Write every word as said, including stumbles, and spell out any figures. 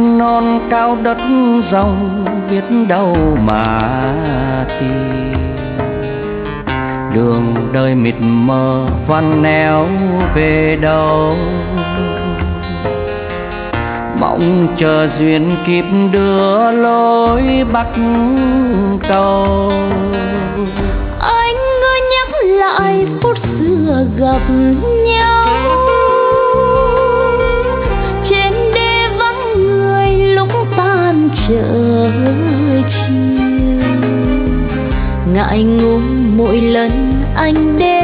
non cao đất rộng biết đâu mà tìm. Đường đời mịt mờ phàn neo về đâu, mong chờ duyên kịp đưa lối bắt cầu. Anh cứ nhắc lại phút xưa gặp nhau, trên đê vắng người lúc tan trời chiều. Ngại ngùng mỗi lần anh đến